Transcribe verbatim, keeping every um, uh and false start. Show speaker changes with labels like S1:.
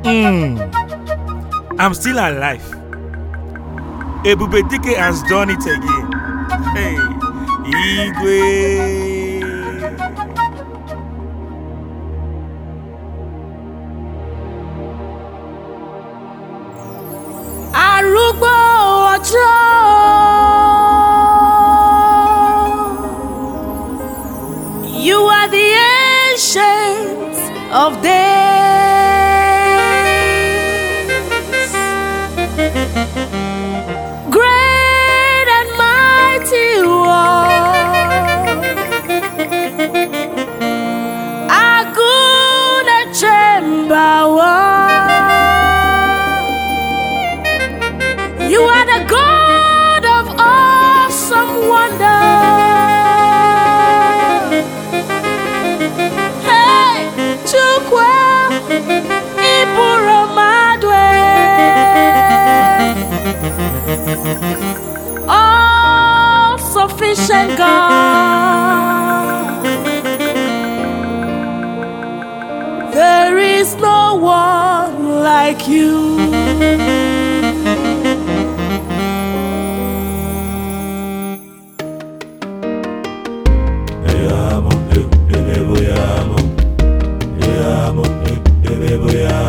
S1: Mm. I'm still alive. Ebube Dike has done it again. Hey, Igwe.
S2: Arúgbó ọjọ́. You are the ancient of days. Great and mighty one. Hakuna chamber one. You are the God of awesome wonder. Hey, Chukwu, Iburu Madwe. All sufficient God. There is no one like you.
S3: Te amo, te, te debo, te amo. Te amo, te, te debo, te amo.